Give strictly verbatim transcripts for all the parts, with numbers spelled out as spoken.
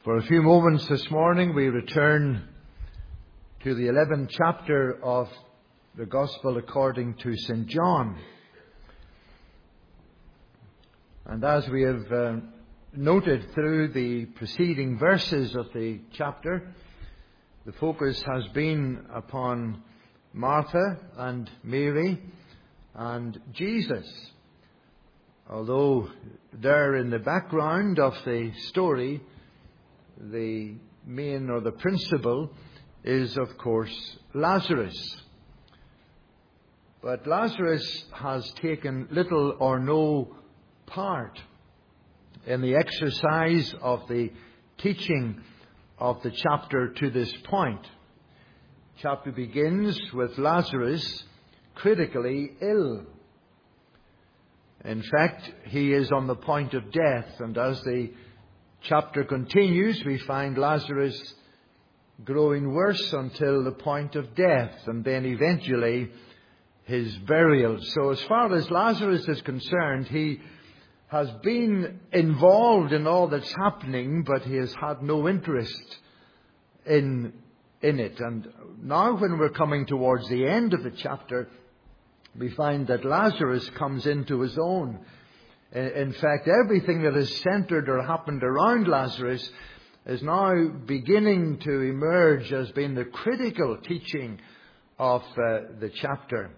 For a few moments this morning we return to the eleventh chapter of the Gospel according to Saint John. And as we have uh, noted through the preceding verses of the chapter, the focus has been upon Martha and Mary and Jesus. Although there in the background of the story, the main or the principal is, of course, Lazarus. But Lazarus has taken little or no part in the exercise of the teaching of the chapter to this point. The chapter begins with Lazarus critically ill. In fact, he is on the point of death, and as the chapter continues, we find Lazarus growing worse until the point of death, and then eventually his burial. So as far as Lazarus is concerned, he has been involved in all that's happening, but he has had no interest in, in it. And now when we're coming towards the end of the chapter, we find that Lazarus comes into his own. In fact, everything that has centered or happened around Lazarus is now beginning to emerge as being the critical teaching of uh, the chapter.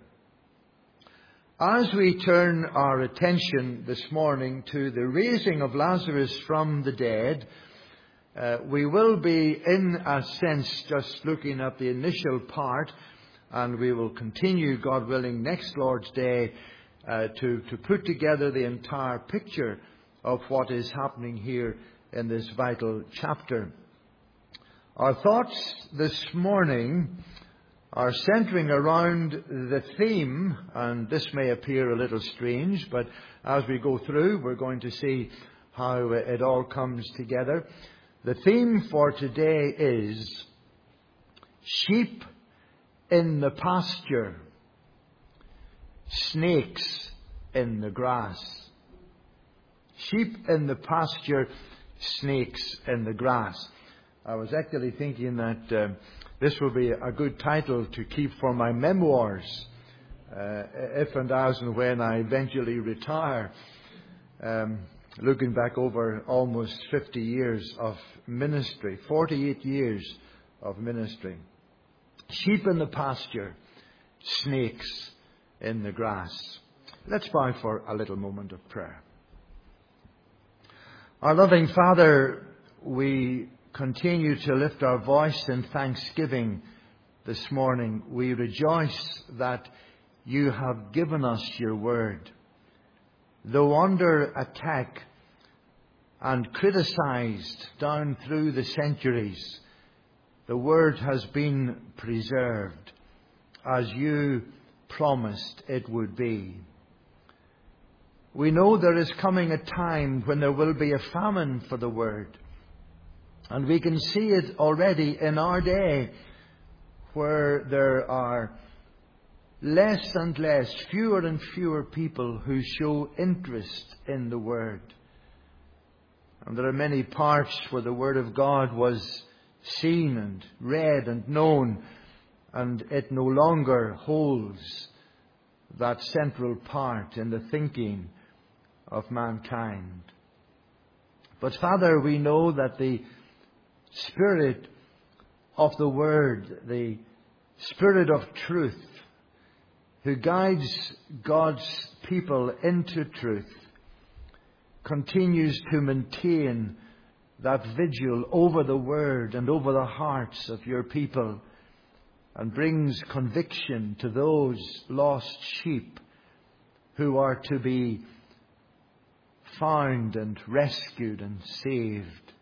As we turn our attention this morning to the raising of Lazarus from the dead, uh, we will be, in a sense, just looking at the initial part, and we will continue, God willing, next Lord's Day, Uh, to, to put together the entire picture of what is happening here in this vital chapter. Our thoughts this morning are centering around the theme, and this may appear a little strange, but as we go through, we're going to see how it all comes together. The theme for today is sheep in the pasture, snakes in the grass. Sheep in the pasture, snakes in the grass. I was actually thinking that uh, this will be a good title to keep for my memoirs, uh, if and as and when I eventually retire. Um, looking back over almost fifty years of ministry, forty-eight years of ministry. Sheep in the pasture, snakes in the grass. Let's bow for a little moment of prayer. Our loving Father, we continue to lift our voice in thanksgiving this morning. We rejoice that you have given us your word. Though under attack and criticized down through the centuries, the word has been preserved as you promised it would be. We know there is coming a time when there will be a famine for the word. And we can see it already in our day, where there are less and less, fewer and fewer people who show interest in the word. And there are many parts where the word of God was seen and read and known, and it no longer holds that central part in the thinking of mankind. But Father, we know that the Spirit of the Word, the Spirit of truth, who guides God's people into truth, continues to maintain that vigil over the Word and over the hearts of your people, and brings conviction to those lost sheep who are to be found and rescued and saved.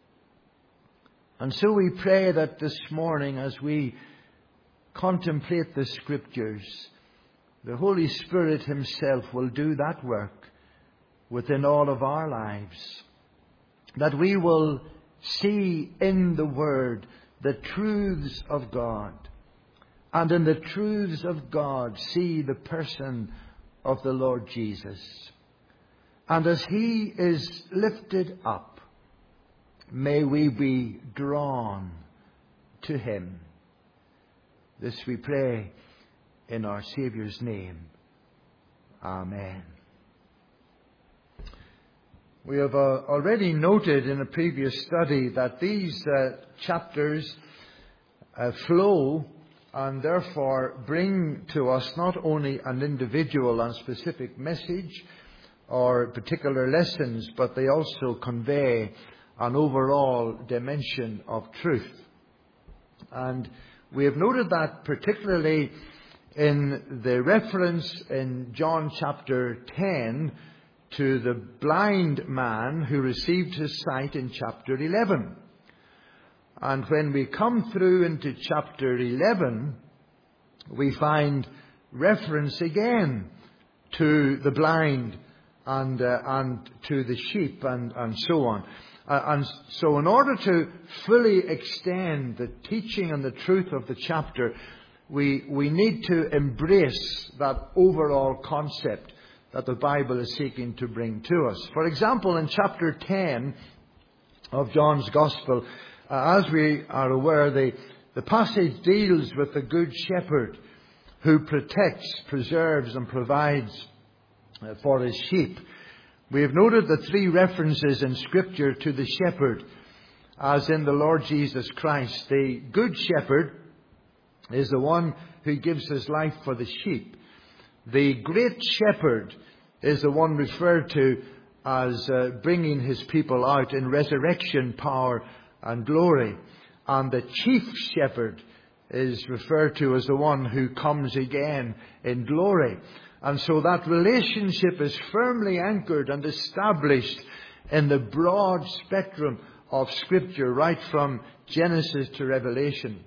And so we pray that this morning, as we contemplate the Scriptures, the Holy Spirit Himself will do that work within all of our lives. That we will see in the Word the truths of God, and in the truths of God see the person of the Lord Jesus. And as He is lifted up, may we be drawn to him. This we pray in our Saviour's name. Amen. We have uh, already noted in a previous study that these uh, chapters uh, flow and therefore bring to us not only an individual and specific message or particular lessons, but they also convey an overall dimension of truth. And we have noted that particularly in the reference in John chapter ten to the blind man who received his sight in chapter eleven. And when we come through into chapter eleven, we find reference again to the blind and uh, and to the sheep and, and so on. Uh, and so in order to fully extend the teaching and the truth of the chapter, we, we need to embrace that overall concept that the Bible is seeking to bring to us. For example, in chapter ten of John's Gospel, uh, as we are aware, the, the passage deals with the Good Shepherd who protects, preserves and provides uh, for his sheep. We have noted the three references in Scripture to the shepherd as in the Lord Jesus Christ. The Good Shepherd is the one who gives his life for the sheep. The Great Shepherd is the one referred to as uh, bringing his people out in resurrection power and glory. And the Chief Shepherd is referred to as the one who comes again in glory. And so that relationship is firmly anchored and established in the broad spectrum of Scripture, right from Genesis to Revelation.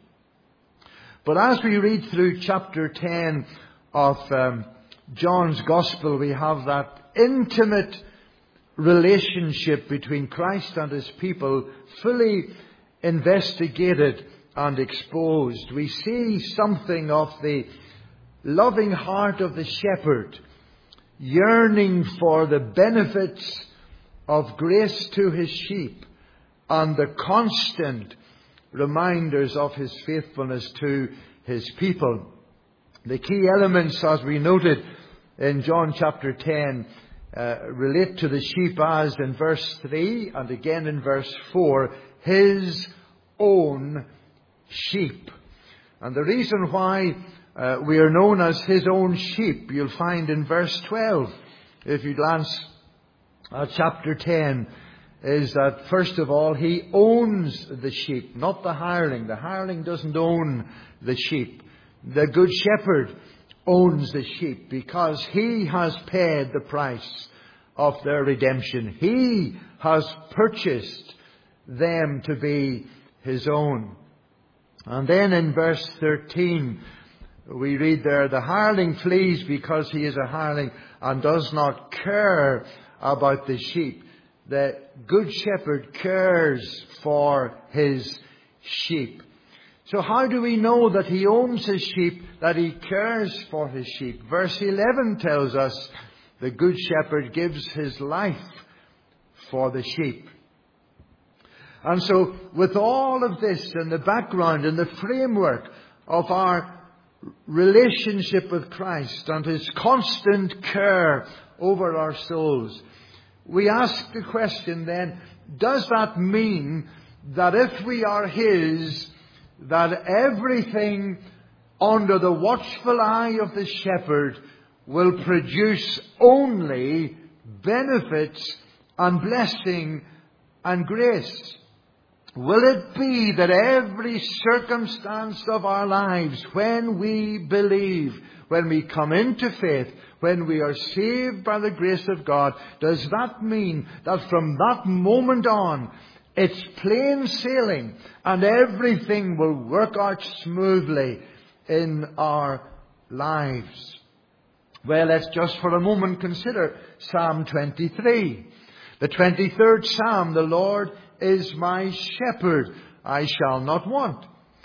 But as we read through chapter ten of um, John's Gospel, we have that intimate relationship between Christ and his people fully investigated and exposed. We see something of the loving heart of the shepherd, yearning for the benefits of grace to his sheep and the constant reminders of his faithfulness to his people. The key elements, as we noted in John chapter ten, uh, relate to the sheep as in verse three and again in verse four, his own sheep. And the reason why uh, we are known as his own sheep, you'll find in verse twelve, if you glance at chapter ten, is that first of all, he owns the sheep, not the hireling. The hireling doesn't own the sheep. The Good Shepherd owns the sheep because he has paid the price of their redemption. He has purchased them to be his own. And then in verse thirteen, we read there, the hireling flees because he is a hireling and does not care about the sheep. The Good Shepherd cares for his sheep. So how do we know that he owns his sheep, that he cares for his sheep? Verse eleven tells us the Good Shepherd gives his life for the sheep. And so with all of this in the background, in the framework of our relationship with Christ and his constant care over our souls, we ask the question then, does that mean that if we are his, that everything under the watchful eye of the shepherd will produce only benefits and blessing and grace? Will it be that every circumstance of our lives, when we believe, when we come into faith, when we are saved by the grace of God, does that mean that from that moment on, it's plain sailing and everything will work out smoothly in our lives? Well, let's just for a moment consider Psalm twenty-three. The twenty-third Psalm, the Lord is my shepherd, I shall not want,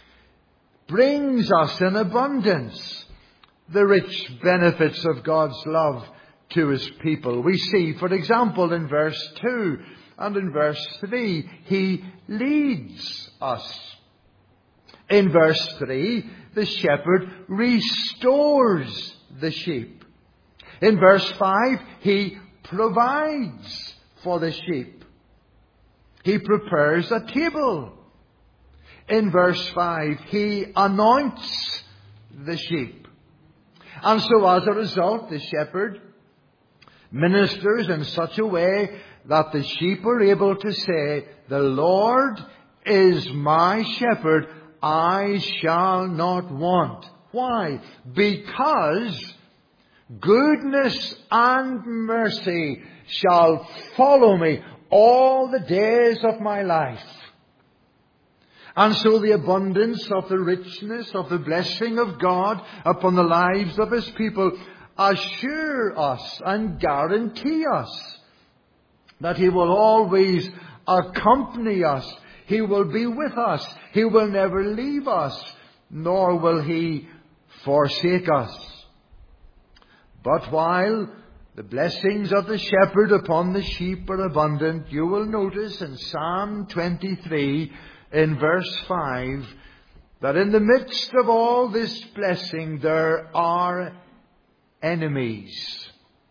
brings us in abundance the rich benefits of God's love to his people. We see, for example, in verse two, And in verse three, He leads us. In verse three, the shepherd restores the sheep. In verse five, He provides for the sheep. He prepares a table. In verse five, He anoints the sheep. And so as a result, the shepherd ministers in such a way that the sheep are able to say, "The Lord is my shepherd, I shall not want." Why? Because goodness and mercy shall follow me all the days of my life. And so the abundance of the richness of the blessing of God upon the lives of His people assure us and guarantee us that He will always accompany us. He will be with us. He will never leave us, nor will He forsake us. But while the blessings of the shepherd upon the sheep are abundant, you will notice in Psalm twenty-three, in verse five, that in the midst of all this blessing there are enemies.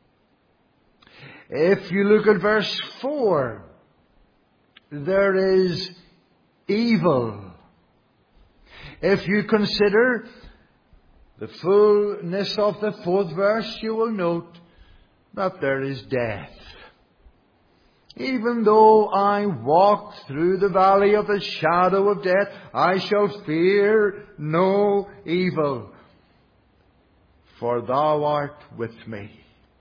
If you look at verse four, there is evil. If you consider the fullness of the fourth verse, you will note that there is death. Even though I walk through the valley of the shadow of death, I shall fear no evil, for Thou art with me.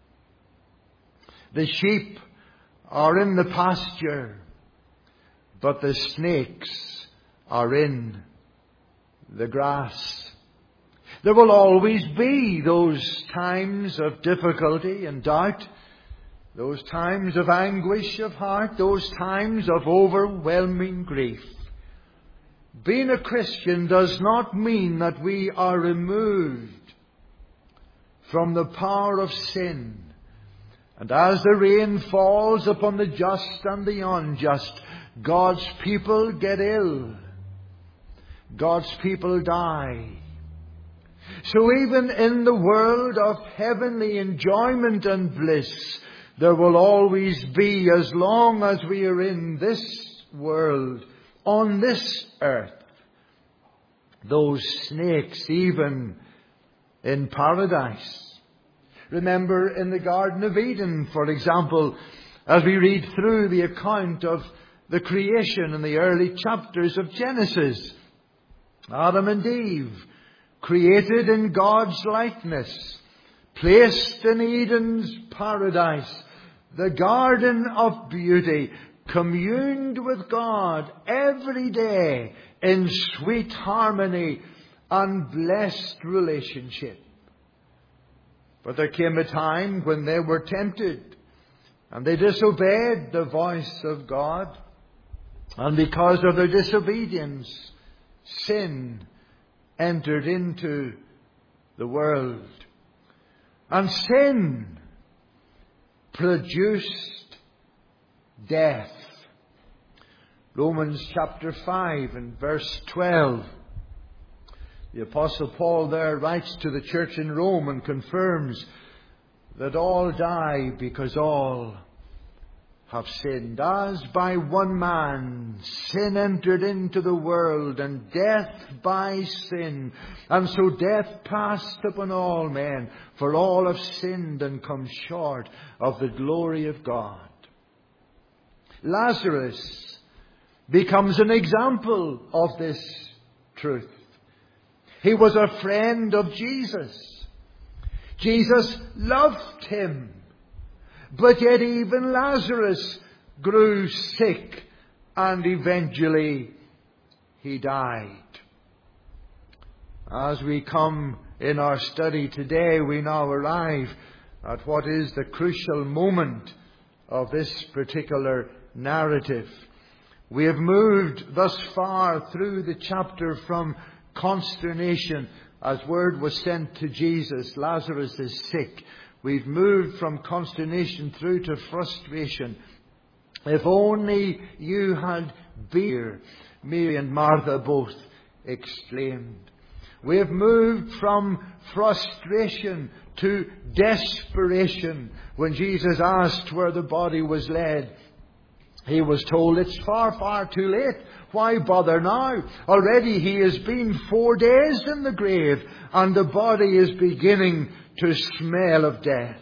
The sheep are in the pasture, but the snakes are in the grass. There will always be those times of difficulty and doubt, those times of anguish of heart, those times of overwhelming grief. Being a Christian does not mean that we are removed from the power of sin. And as the rain falls upon the just and the unjust, God's people get ill. God's people die. So even in the world of heavenly enjoyment and bliss, there will always be, as long as we are in this world, on this earth, those snakes even in paradise. Remember in the Garden of Eden, for example, as we read through the account of the creation in the early chapters of Genesis, Adam and Eve, created in God's likeness, placed in Eden's paradise, the garden of beauty, communed with God every day in sweet harmony and blessed relationship. But there came a time when they were tempted and they disobeyed the voice of God. And because of their disobedience, sin entered into the world. And sin produced death. Romans chapter five and verse twelve. The Apostle Paul there writes to the church in Rome and confirms that all die because all have sinned. As by one man sin entered into the world, and death by sin, and so death passed upon all men, for all have sinned and come short of the glory of God. Lazarus becomes an example of this truth. He was a friend of Jesus. Jesus loved him. But yet even Lazarus grew sick, and eventually he died. As we come in our study today, we now arrive at what is the crucial moment of this particular narrative. We have moved thus far through the chapter from consternation as word was sent to Jesus, Lazarus is sick. We've moved from consternation through to frustration. If only you had been here, Mary and Martha both exclaimed. We have moved from frustration to desperation. When Jesus asked where the body was laid, he was told, it's far, far too late. Why bother now? Already he has been four days in the grave, and the body is beginning to smell of death.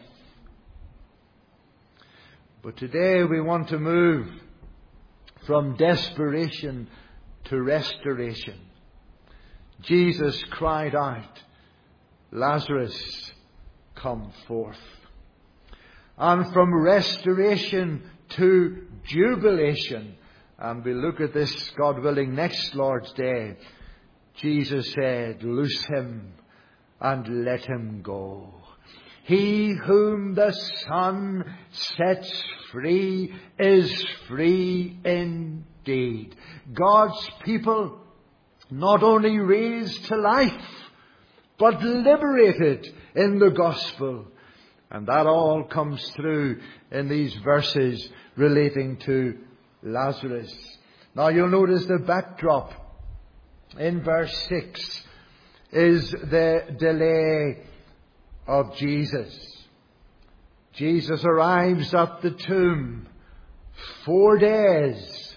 But today we want to move from desperation to restoration. Jesus cried out, Lazarus, come forth. And from restoration to jubilation, and we look at this, God willing, next Lord's Day, Jesus said, loose him and let him go. He whom the Son sets free is free indeed. God's people not only raised to life, but liberated in the gospel. And that all comes through in these verses relating to Lazarus. Now you'll notice the backdrop in verse six is the delay of Jesus. Jesus arrives at the tomb four days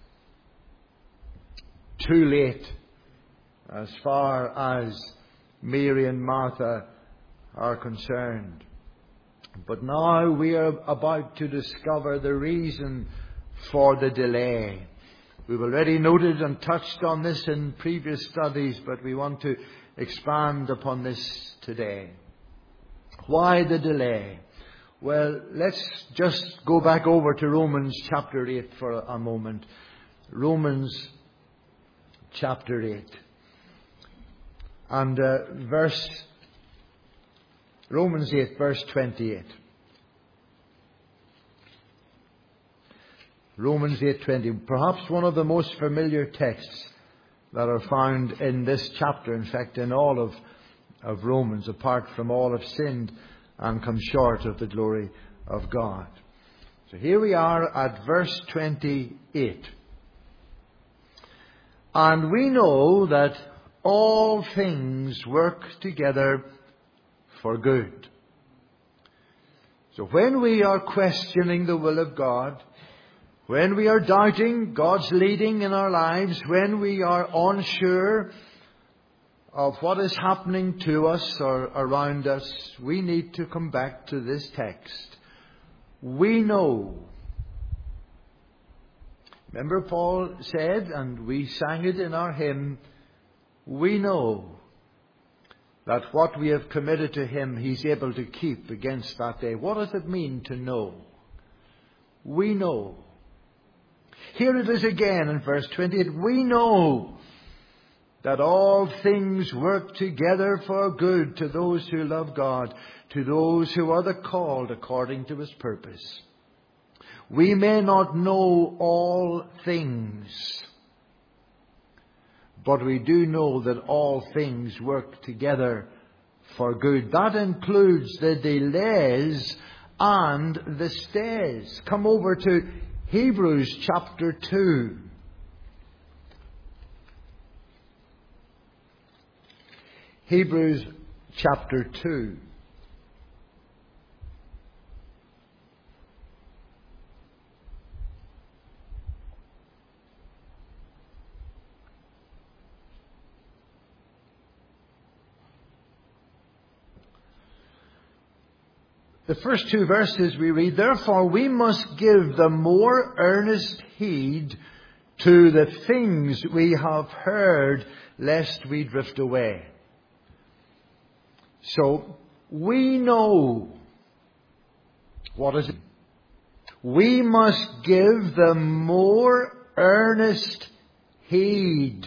too late as far as Mary and Martha are concerned. But now we are about to discover the reason for the delay. We've already noted and touched on this in previous studies, but we want to expand upon this today. Why the delay? Well, let's just go back over to Romans chapter eight for a moment. Romans chapter eight. And uh, verse, Romans eight, verse twenty-eight. Romans eight twenty, perhaps one of the most familiar texts that are found in this chapter, in fact in all of, of Romans, apart from all have sinned and come short of the glory of God. So here we are at verse twenty-eight. And we know that all things work together for good. So when we are questioning the will of God, when we are doubting God's leading in our lives, when we are unsure of what is happening to us or around us, we need to come back to this text. We know. Remember Paul said, and we sang it in our hymn, we know that what we have committed to him, he's able to keep against that day. What does it mean to know? We know. Here it is again in verse twenty-eight. We know that all things work together for good to those who love God, to those who are the called according to his purpose. We may not know all things, but we do know that all things work together for good. That includes the delays and the stays. Come over to Hebrews chapter two. Hebrews chapter two. The first two verses we read, therefore we must give the more earnest heed to the things we have heard, lest we drift away. So, we know. What is it? We must give the more earnest heed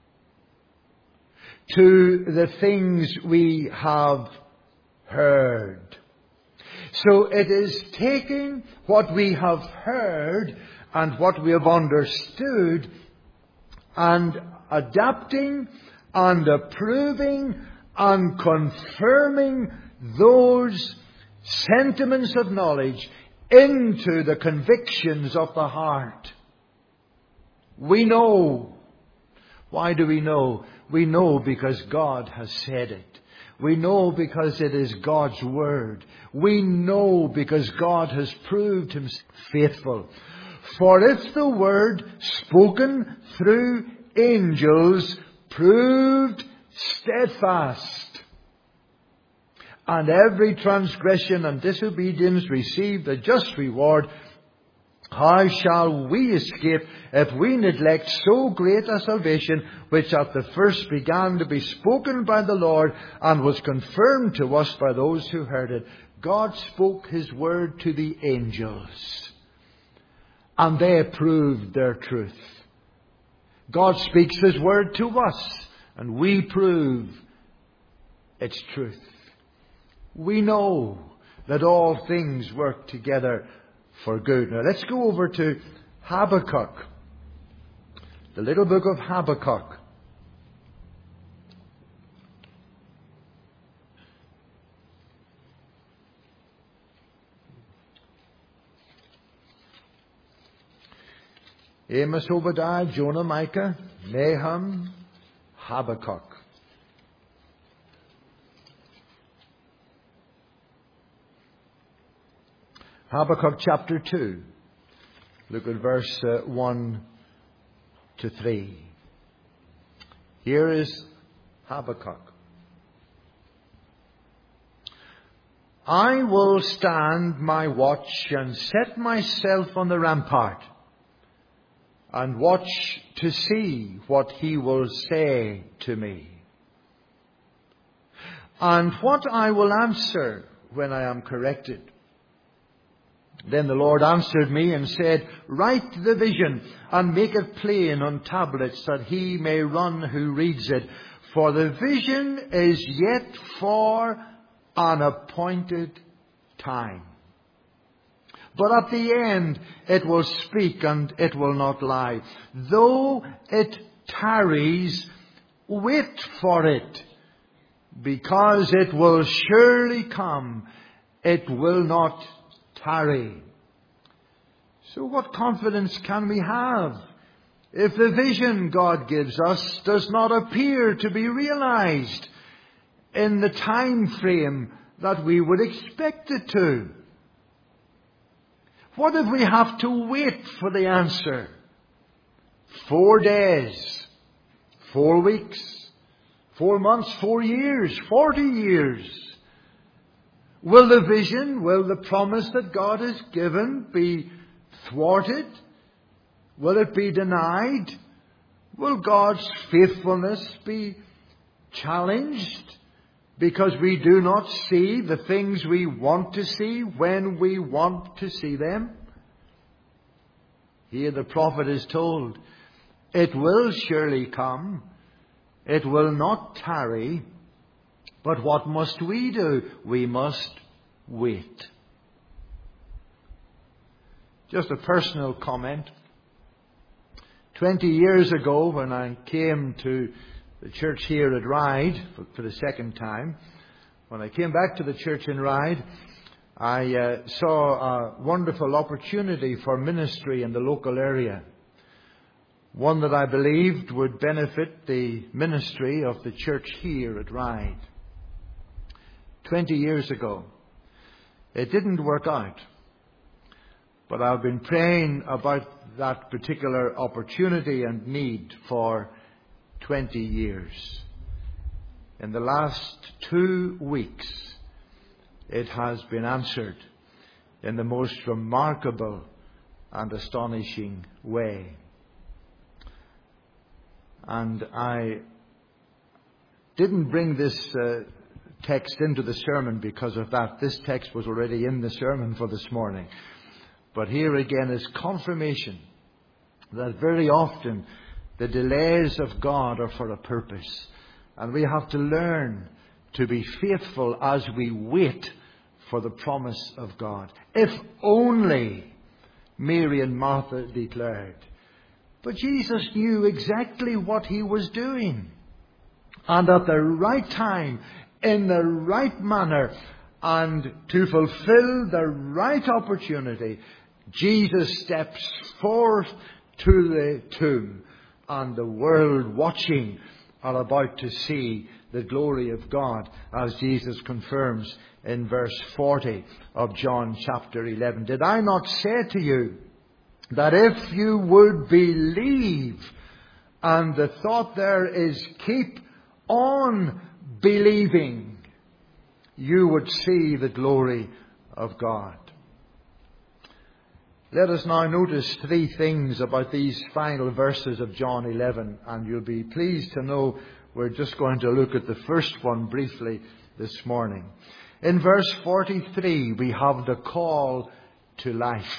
to the things we have heard. So it is taking what we have heard and what we have understood and adapting and approving and confirming those sentiments of knowledge into the convictions of the heart. We know. Why do we know? We know because God has said it. We know because it is God's word. We know because God has proved himself faithful. For if the word spoken through angels proved steadfast, and every transgression and disobedience received a just reward, how shall we escape if we neglect so great a salvation, which at the first began to be spoken by the Lord and was confirmed to us by those who heard it? God spoke his word to the angels, and they proved their truth. God speaks his word to us, and we prove its truth. We know that all things work together for good. Now let's go over to Habakkuk, the little book of Habakkuk. Amos, Obadiah, Jonah, Micah, Nahum, Habakkuk. Habakkuk chapter two. Look at verse uh, one to three. Here is Habakkuk. I will stand my watch and set myself on the rampart, and watch to see what he will say to me, and what I will answer when I am corrected. Then the Lord answered me and said, write the vision and make it plain on tablets, that he may run who reads it. For the vision is yet for an appointed time. But at the end it will speak and it will not lie. Though it tarries, wait for it, because it will surely come. It will not tarry. So what confidence can we have if the vision God gives us does not appear to be realized in the time frame that we would expect it to? What if we have to wait for the answer? Four days, four weeks, four months, four years, forty years. Will the vision, will the promise that God has given be thwarted? Will it be denied? Will God's faithfulness be challenged because we do not see the things we want to see when we want to see them? Here the prophet is told, it will surely come. It will not tarry. But what must we do? We must wait. Just a personal comment. Twenty years ago, when I came to the church here at Ryde for, for the second time, when I came back to the church in Ryde, I uh, saw a wonderful opportunity for ministry in the local area. One that I believed would benefit the ministry of the church here at Ryde. Twenty years ago. It didn't work out. But I've been praying about that particular opportunity and need for twenty years. In the last two weeks, it has been answered in the most remarkable and astonishing way. And I didn't bring this uh, text into the sermon because of that. This text was already in the sermon for this morning. But here again is confirmation that very often the delays of God are for a purpose. And we have to learn to be faithful as we wait for the promise of God. If only, Mary and Martha declared. But Jesus knew exactly what he was doing. And at the right time, in the right manner, And to fulfill the right opportunity, Jesus steps forth to the tomb, and the world watching are about to see the glory of God, as Jesus confirms in verse forty of John chapter eleven. Did I not say to you that if you would believe, and the thought there is keep on believing, you would see the glory of God. Let us now notice three things about these final verses of John eleven, and you'll be pleased to know we're just going to look at the first one briefly this morning. In verse forty-three, we have the call to life.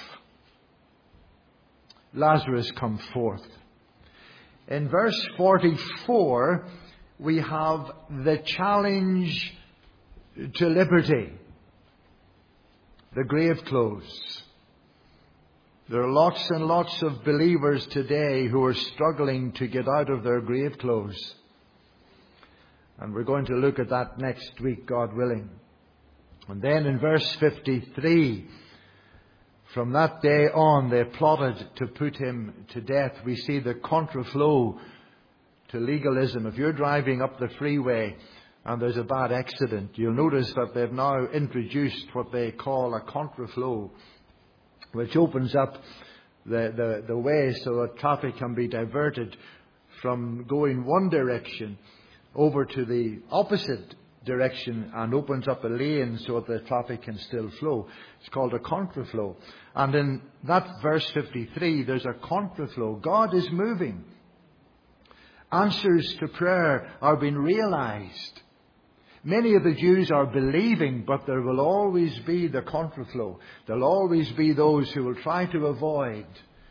Lazarus, come forth. In verse forty-four, we have the challenge to liberty. The grave clothes. There are lots and lots of believers today who are struggling to get out of their grave clothes. And we're going to look at that next week, God willing. And then in verse fifty-three, from that day on, they plotted to put him to death. We see the contraflow to legalism. If you're driving up the freeway and there's a bad accident, you'll notice that they've now introduced what they call a contraflow, which opens up the, the, the way so that traffic can be diverted from going one direction over to the opposite direction, and opens up a lane so that the traffic can still flow. It's called a contraflow. And in that verse fifty-three, there's a contraflow. God is moving. Answers to prayer are being realized. Many of the Jews are believing, but there will always be the contraflow. There'll always be those who will try to avoid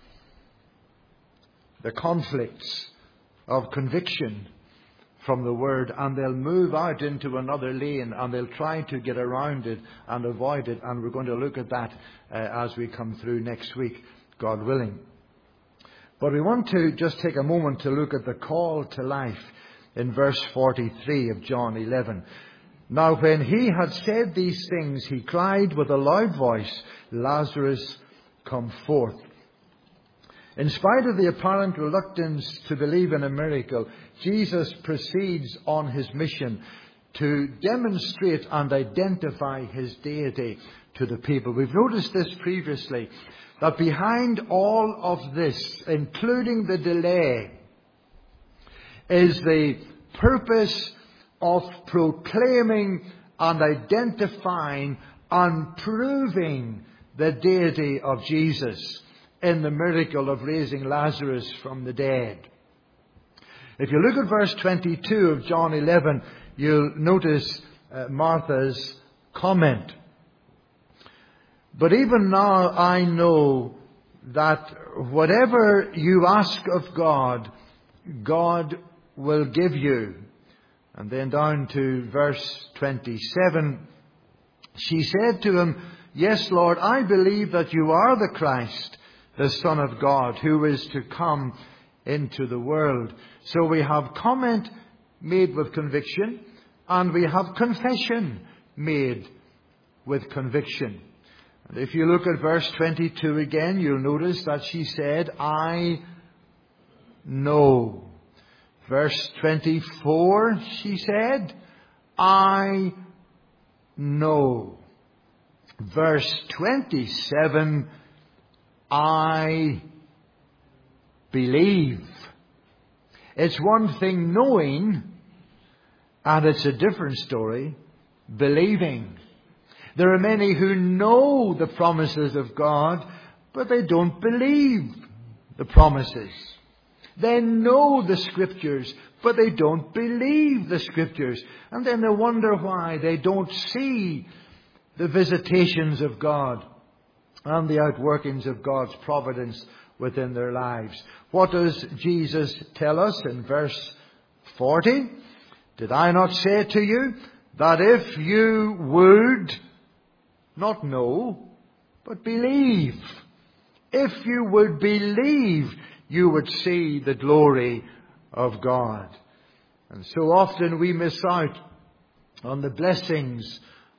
the conflicts of conviction from the Word, and they'll move out into another lane, and they'll try to get around it and avoid it. And we're going to look at that uh, as we come through next week, God willing. But we want to just take a moment to look at the call to life in verse forty-three of John eleven. Now when he had said these things, he cried with a loud voice, Lazarus, come forth. In spite of the apparent reluctance to believe in a miracle, Jesus proceeds on his mission to demonstrate and identify his deity to the people. We've noticed this previously, that behind all of this, including the delay, is the purpose of proclaiming and identifying and proving the deity of Jesus in the miracle of raising Lazarus from the dead. If you look at verse twenty-two of John eleven, you'll notice uh, Martha's comment. But even now I know that whatever you ask of God, God will give you. And then down to verse twenty-seven, she said to him, Yes, Lord, I believe that you are the Christ, the Son of God, who is to come into the world. So we have comment made with conviction, and we have confession made with conviction. And if you look at verse twenty-two again, you'll notice that she said, I know. Verse twenty-four, she said, I know. Verse twenty-seven, I believe. It's one thing knowing, and it's a different story believing. There are many who know the promises of God, but they don't believe the promises. They know the Scriptures, but they don't believe the Scriptures. And then they wonder why they don't see the visitations of God and the outworkings of God's providence within their lives. What does Jesus tell us in verse forty? Did I not say to you that if you would not know, but believe, if you would believe, you would see the glory of God. And so often we miss out on the blessings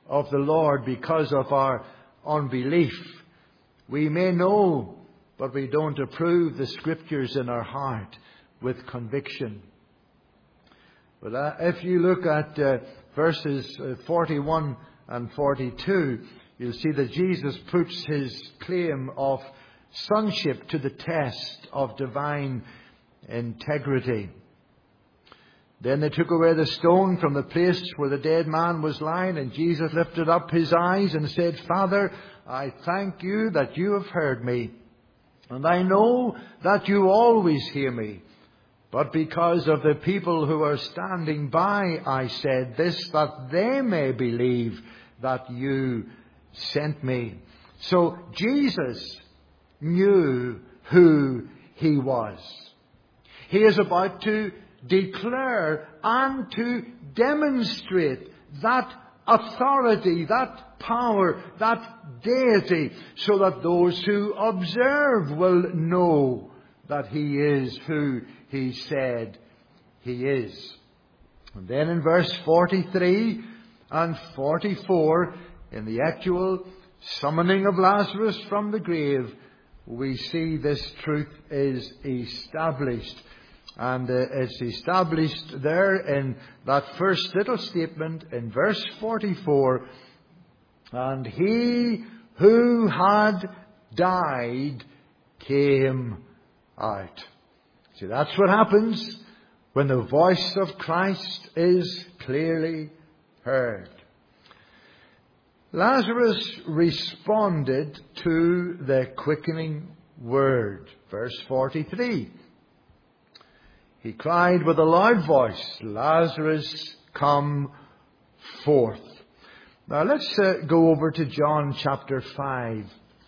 of the Lord because of our unbelief. We may know, but we don't approve the Scriptures in our heart with conviction. But uh, if you look at uh, verses uh, forty-one and forty-two, you'll see that Jesus puts his claim of sonship to the test of divine integrity. Then they took away the stone from the place where the dead man was lying, and Jesus lifted up his eyes and said, Father, I thank you that you have heard me, and I know that you always hear me. But because of the people who are standing by, I said this, that they may believe that you sent me. So Jesus knew who he was. He is about to declare and to demonstrate that authority, that power, that deity, so that those who observe will know that he is who he said he is. And then in verse forty-three and forty-four, in the actual summoning of Lazarus from the grave, we see this truth is established. And uh, it's established there in that first little statement in verse forty-four. And he who had died came out. See, that's what happens when the voice of Christ is clearly heard. Lazarus responded to the quickening word. Verse forty-three. He cried with a loud voice, Lazarus, come forth. Now let's uh, go over to John chapter five.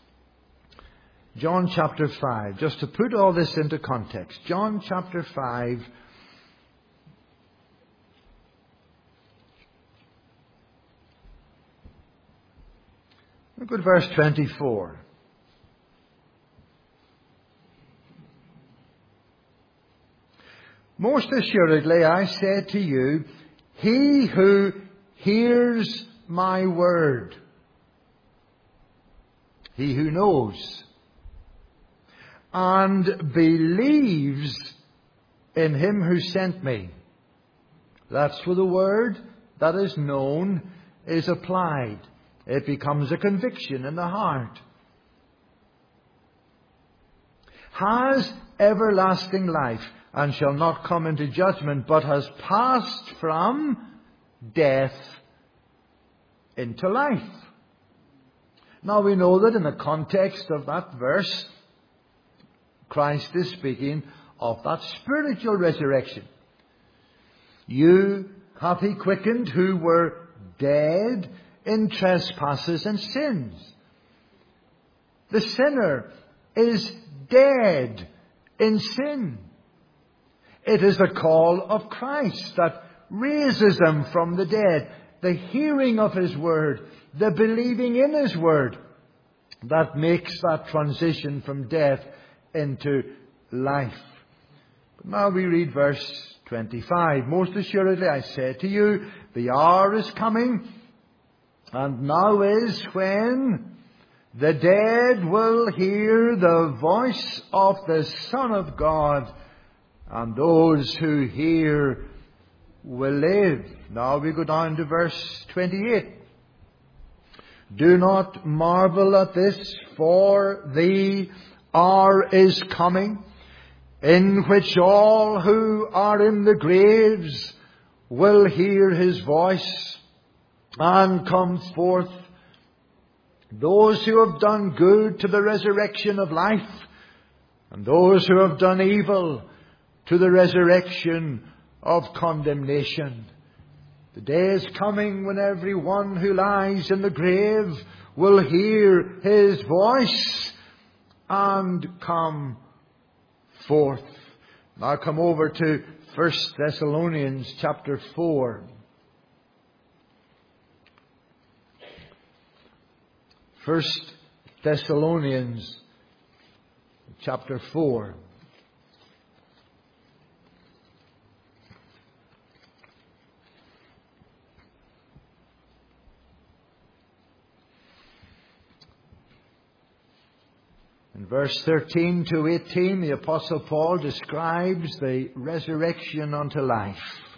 John chapter five, just to put all this into context. John chapter five. Look at verse twenty-four. Most assuredly I say to you, he who hears my word, he who knows, and believes in him who sent me. That's where the word that is known is applied. It becomes a conviction in the heart. Has everlasting life, and shall not come into judgment, but has passed from death into life. Now we know that in the context of that verse, Christ is speaking of that spiritual resurrection. You hath he quickened who were dead in trespasses and sins. The sinner is dead in sin. It is the call of Christ that raises them from the dead. The hearing of his word, the believing in his word, that makes that transition from death into life. But now we read verse twenty-five. Most assuredly I say to you, the hour is coming, and now is, when the dead will hear the voice of the Son of God, and those who hear will live. Now we go down to verse twenty-eight. Do not marvel at this, for the hour is coming, in which all who are in the graves will hear his voice and come forth. Those who have done good to the resurrection of life, and those who have done evil to the resurrection of condemnation. The day is coming when everyone who lies in the grave will hear his voice and come forth. Now come over to First Thessalonians chapter four. First Thessalonians chapter four. verse thirteen to eighteen, the Apostle Paul describes the resurrection unto life.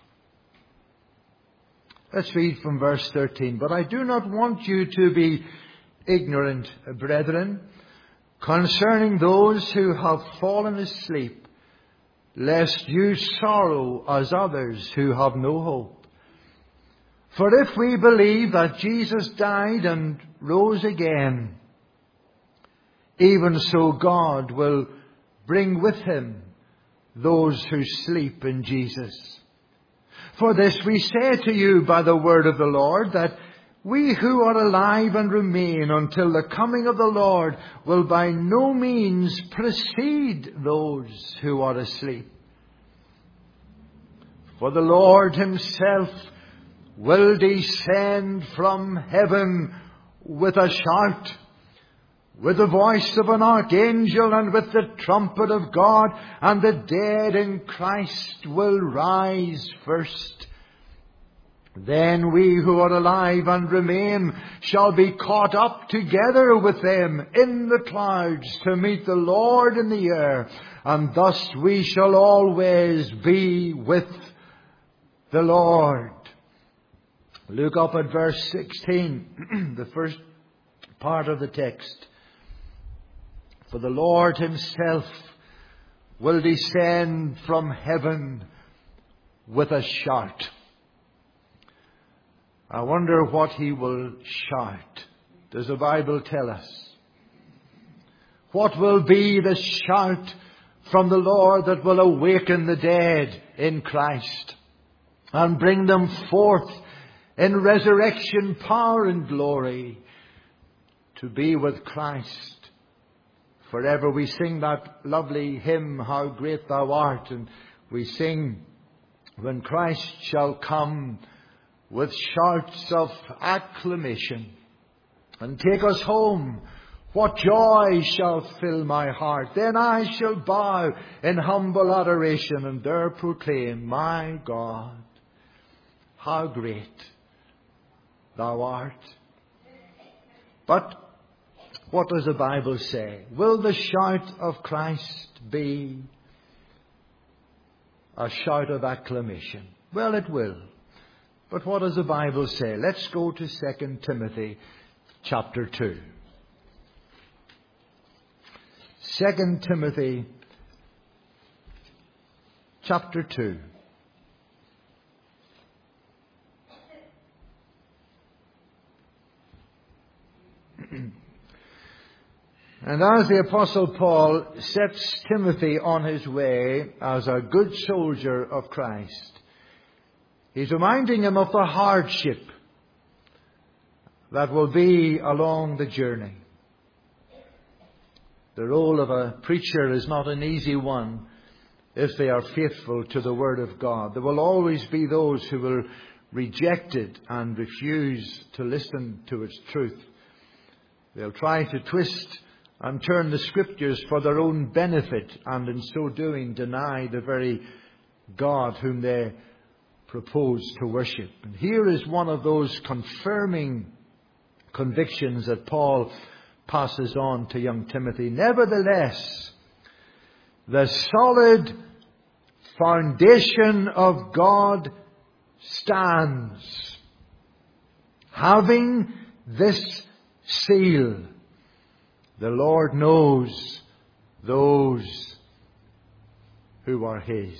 Let's read from verse thirteen. But I do not want you to be ignorant, brethren, concerning those who have fallen asleep, lest you sorrow as others who have no hope. For if we believe that Jesus died and rose again, even so God will bring with him those who sleep in Jesus. For this we say to you by the word of the Lord, that we who are alive and remain until the coming of the Lord will by no means precede those who are asleep. For the Lord himself will descend from heaven with a shout, with the voice of an archangel, and with the trumpet of God, and the dead in Christ will rise first. Then we who are alive and remain shall be caught up together with them in the clouds to meet the Lord in the air, and thus we shall always be with the Lord. Look up at verse sixteen, the first part of the text. For the Lord himself will descend from heaven with a shout. I wonder what he will shout. Does the Bible tell us? What will be the shout from the Lord that will awaken the dead in Christ and bring them forth in resurrection power and glory to be with Christ forever? We sing that lovely hymn, How Great Thou Art, and we sing, when Christ shall come with shouts of acclamation and take us home, what joy shall fill my heart? Then I shall bow in humble adoration and there proclaim, my God, how great thou art. But what does the Bible say? Will the shout of Christ be a shout of acclamation? Well, it will. But what does the Bible say? Let's go to Second Timothy chapter two. Second Timothy chapter two. And as the Apostle Paul sets Timothy on his way as a good soldier of Christ, he's reminding him of the hardship that will be along the journey. The role of a preacher is not an easy one if they are faithful to the Word of God. There will always be those who will reject it and refuse to listen to its truth. They'll try to twist and turn the Scriptures for their own benefit, and in so doing deny the very God whom they propose to worship. And here is one of those confirming convictions that Paul passes on to young Timothy. Nevertheless, the solid foundation of God stands, having this seal: the Lord knows those who are His.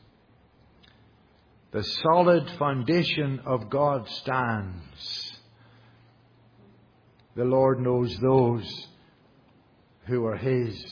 The solid foundation of God stands. The Lord knows those who are His.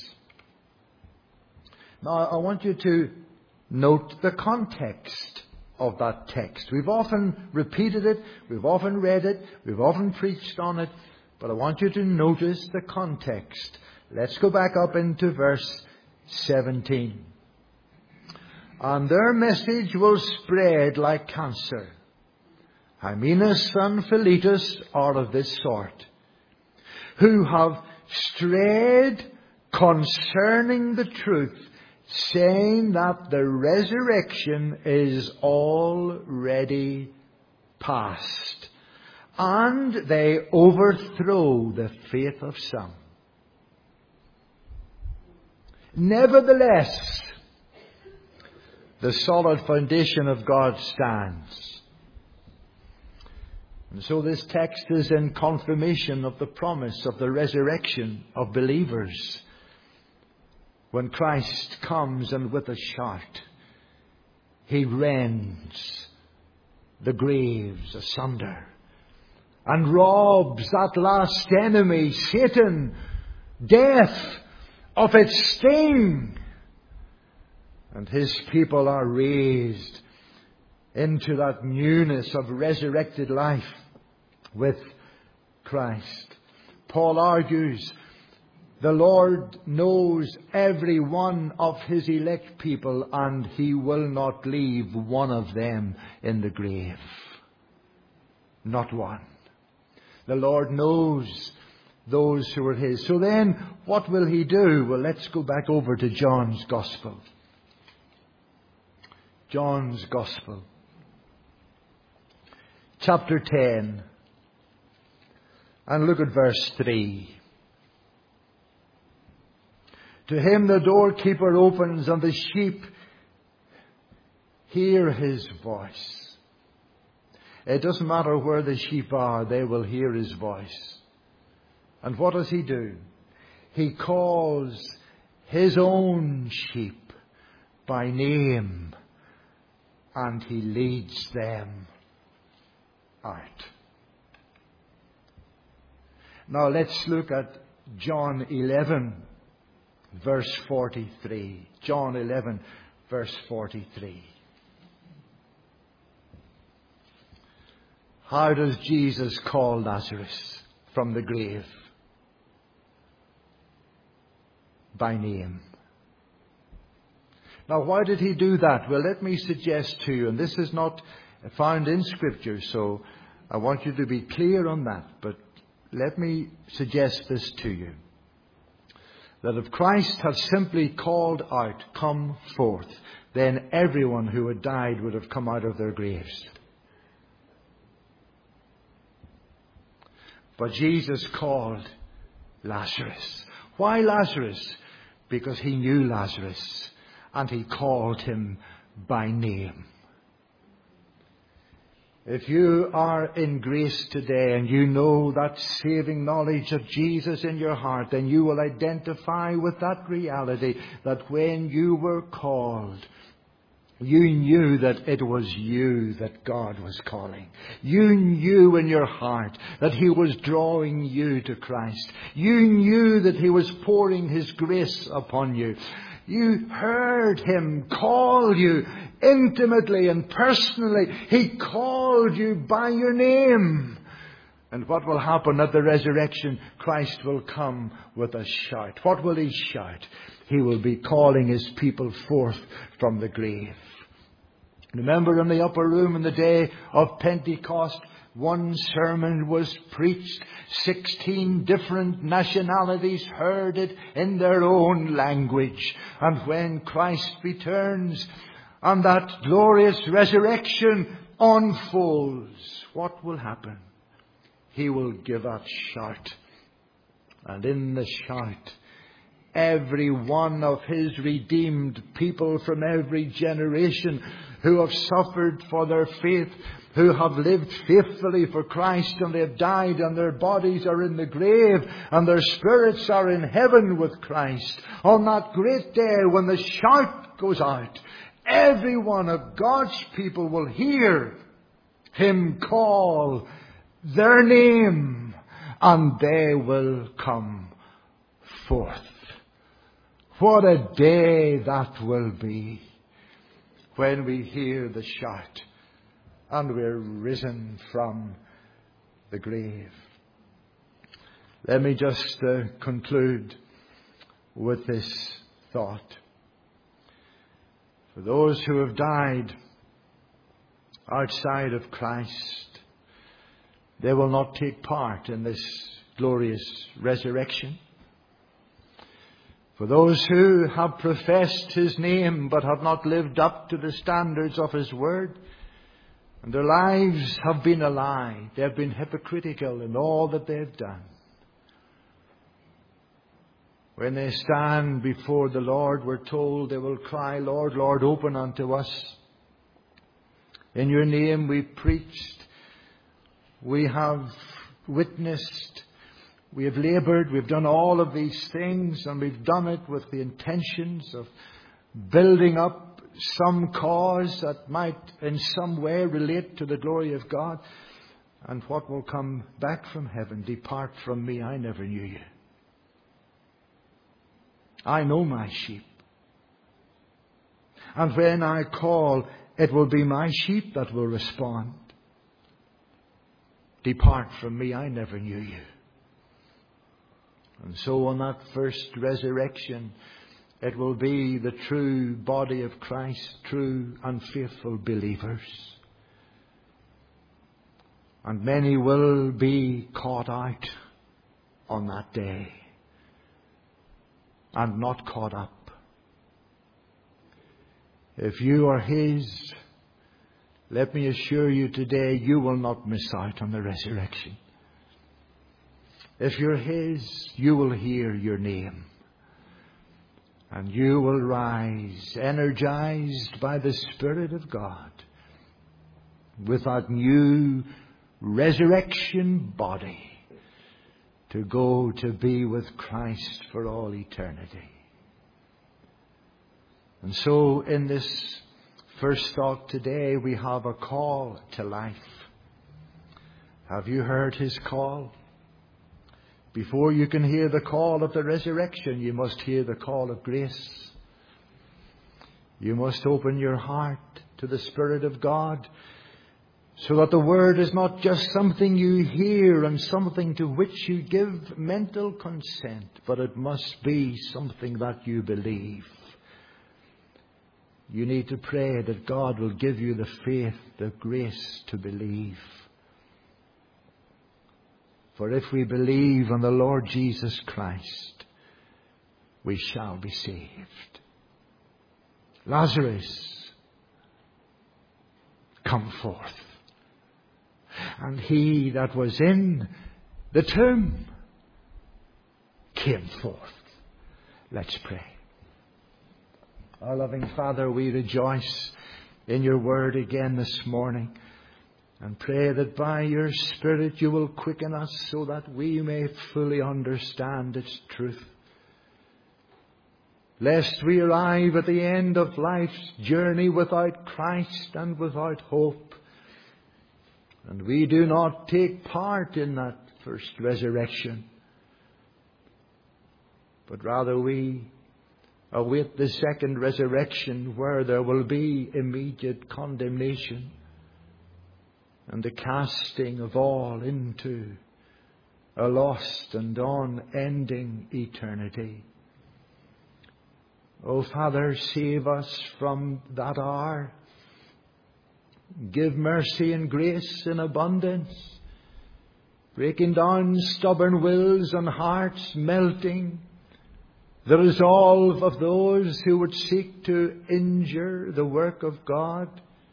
Now, I want you to note the context of that text. We've often repeated it, we've often read it, we've often preached on it, but I want you to notice the context. Let's go back up into verse seventeen. And their message will spread like cancer. Hymenaeus and Philetus are of this sort, who have strayed concerning the truth, saying that the resurrection is already past. And they overthrow the faith of some. Nevertheless, the solid foundation of God stands. And so this text is in confirmation of the promise of the resurrection of believers. When Christ comes and with a shout, He rends the graves asunder and robs that last enemy, Satan, death, of its sting. And His people are raised into that newness of resurrected life with Christ. Paul argues the Lord knows every one of His elect people, and He will not leave one of them in the grave. Not one. The Lord knows those who are His. So then, what will He do? Well, let's go back over to John's Gospel. John's Gospel. Chapter ten. And look at verse three. To Him the doorkeeper opens, and the sheep hear His voice. It doesn't matter where the sheep are, they will hear His voice. And what does He do? He calls His own sheep by name, and He leads them out. Now let's look at John eleven, verse forty-three. John eleven, verse forty-three. How does Jesus call Lazarus from the grave? By name. Now, why did He do that? Well, let me suggest to you, and this is not found in Scripture, so I want you to be clear on that, but let me suggest this to you. That if Christ had simply called out, "Come forth," then everyone who had died would have come out of their graves. But Jesus called Lazarus. Why Lazarus? Because He knew Lazarus, and He called him by name. If you are in grace today and you know that saving knowledge of Jesus in your heart, then you will identify with that reality that when you were called, you knew that it was you that God was calling. You knew in your heart that He was drawing you to Christ. You knew that He was pouring His grace upon you. You heard Him call you intimately and personally. He called you by your name. And what will happen at the resurrection? Christ will come with a shout. What will He shout? He will be calling His people forth from the grave. Remember in the upper room in the day of Pentecost, one sermon was preached. Sixteen different nationalities heard it in their own language. And when Christ returns and that glorious resurrection unfolds, what will happen? He will give a shout. And in the shout, every one of His redeemed people from every generation who have suffered for their faith, who have lived faithfully for Christ, and they have died, and their bodies are in the grave, and their spirits are in heaven with Christ. On that great day when the shout goes out, every one of God's people will hear Him call their name, and they will come forth. What a day that will be when we hear the shout and we're risen from the grave. Let me just uh, conclude with this thought. For those who have died outside of Christ, they will not take part in this glorious resurrection. For those who have professed His name but have not lived up to the standards of His word, and their lives have been a lie, they have been hypocritical in all that they have done, When they stand before the Lord, we're told they will cry, Lord, Lord, open unto us. In your name we preached, we have witnessed, we have laboured, we've done all of these things, and we've done it with the intentions of building up some cause that might in some way relate to the glory of God. And what will come back from heaven? Depart from me, I never knew you. I know my sheep. And when I call, it will be my sheep that will respond. Depart from me, I never knew you. And so on that first resurrection, it will be the true body of Christ, true and faithful believers. And many will be caught out on that day and not caught up. If you are His, let me assure you today, you will not miss out on the resurrection. If you're His, you will hear your name. And you will rise, energized by the Spirit of God, with that new resurrection body, to go to be with Christ for all eternity. And so in this first thought today, we have a call to life. Have you heard His call? Before you can hear the call of the resurrection, you must hear the call of grace. You must open your heart to the Spirit of God, so that the Word is not just something you hear and something to which you give mental consent, but it must be something that you believe. You need to pray that God will give you the faith, the grace to believe. For if we believe on the Lord Jesus Christ, we shall be saved. Lazarus, come forth. And he that was in the tomb came forth. Let's pray. Our loving Father, we rejoice in your word again this morning, and pray that by your Spirit you will quicken us so that we may fully understand its truth. Lest we arrive at the end of life's journey without Christ and without hope, and we do not take part in that first resurrection, but rather we await the second resurrection, where there will be immediate condemnation and the casting of all into a lost and unending eternity. O Father, save us from that hour. Give mercy and grace in abundance, breaking down stubborn wills and hearts, melting the resolve of those who would seek to injure the work of God.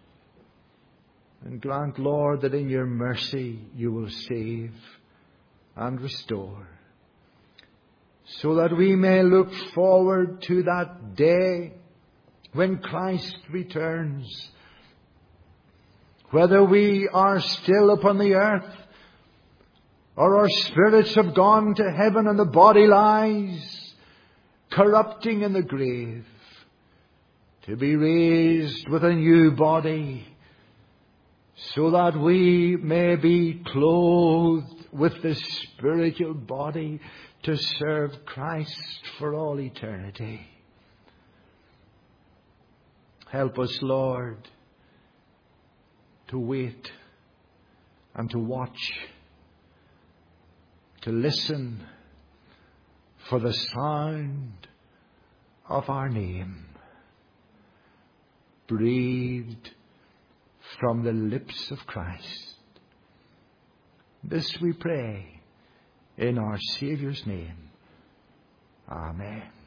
And grant, Lord, that in your mercy you will save and restore, so that we may look forward to that day when Christ returns. Whether we are still upon the earth, or our spirits have gone to heaven and the body lies corrupting in the grave, to be raised with a new body, so that we may be clothed with the spiritual body to serve Christ for all eternity. Help us, Lord, to wait and to watch, to listen for the sound of our name, breathed from the lips of Christ. This we pray in our Saviour's name. Amen.